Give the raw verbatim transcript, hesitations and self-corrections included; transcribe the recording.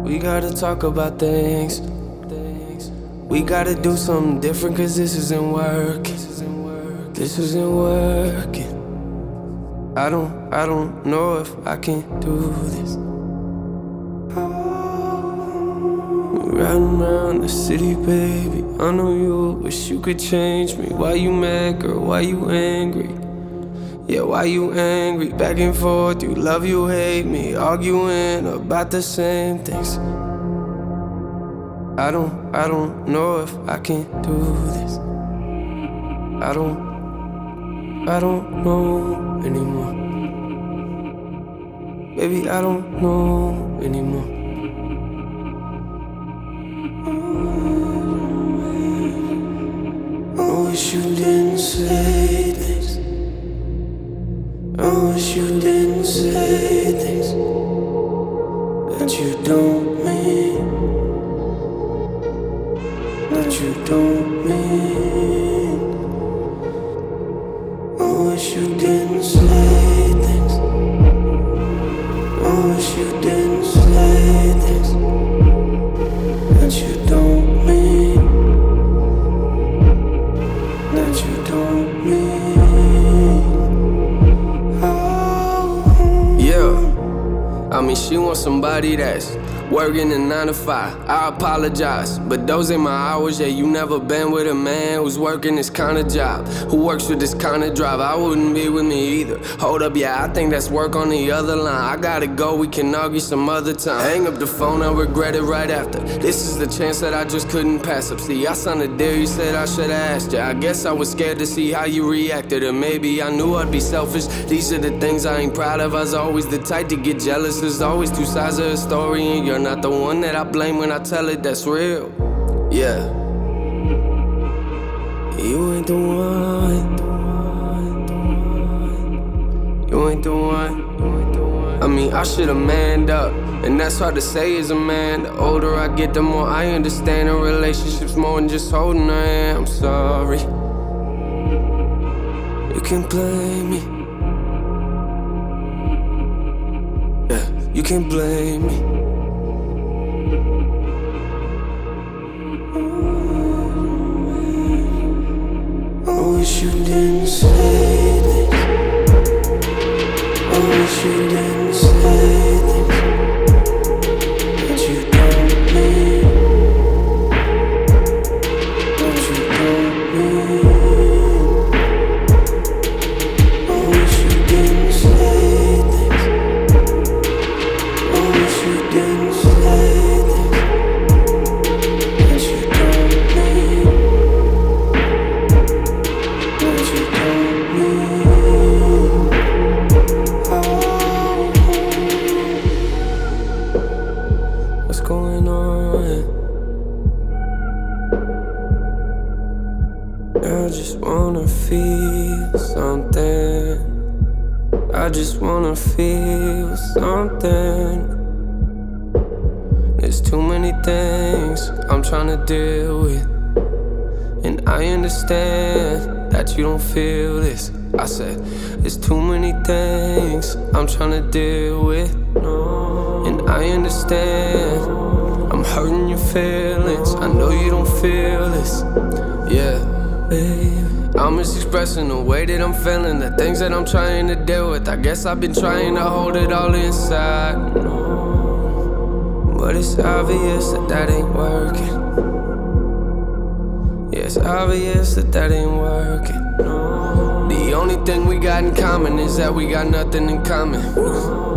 We gotta talk about things. We gotta do something different, cause this isn't working. This isn't working. I don't, I don't know if I can do this. Riding around the city, baby, I know you wish you could change me. Why you mad, girl? Why you angry? Yeah, why you angry? Back and forth, you love, you hate me, arguing about the same things. I don't, I don't know if I can do this. I don't, I don't know anymore. Baby, I don't know anymore. I wish you didn't say this. I wish you didn't say things that you don't mean, that you don't mean. I wish you didn't say things. I wish you didn't say things that you don't mean, that you don't mean. I mean, she wants somebody that's working a nine to five. I apologize, but those ain't my hours. Yeah, you never been with a man who's working this kind of job, who works with this kind of drive. I wouldn't be with me either. Hold up, yeah, I think that's work on the other line. I gotta go, we can argue some other time. Hang up the phone, I regret it right after. This is the chance that I just couldn't pass up. See, I signed a deal, you said I should've asked you. I guess I was scared to see how you reacted, or maybe I knew I'd be selfish. These are the things I ain't proud of. I was always the type to get jealous. There's always two sides of a story, and you're not the one that I blame when I tell it that's real. Yeah. You ain't the one. You ain't the one. I mean, I should've manned up, and that's hard to say as a man. The older I get, the more I understand a relationship's more than just holding her hand. I'm sorry. You can blame me. Yeah, you can blame me. I wish you didn't say this. I wish you didn't say things that you don't mean, that you don't mean. I wish you didn't say things. I wish you didn't say things that you don't mean. What's going on? I just wanna feel something. I just wanna feel something. There's too many things I'm trying to deal with, and I understand that you don't feel this. I said, there's too many things I'm trying to deal with, and I understand I'm hurting your feelings. I know you don't feel this. Yeah, baby, I'm just expressing the way that I'm feeling, the things that I'm trying to deal with. I guess I've been trying to hold it all inside, but it's obvious that that ain't working. Yeah, it's obvious that that ain't working. The only thing we got in common is that we got nothing in common.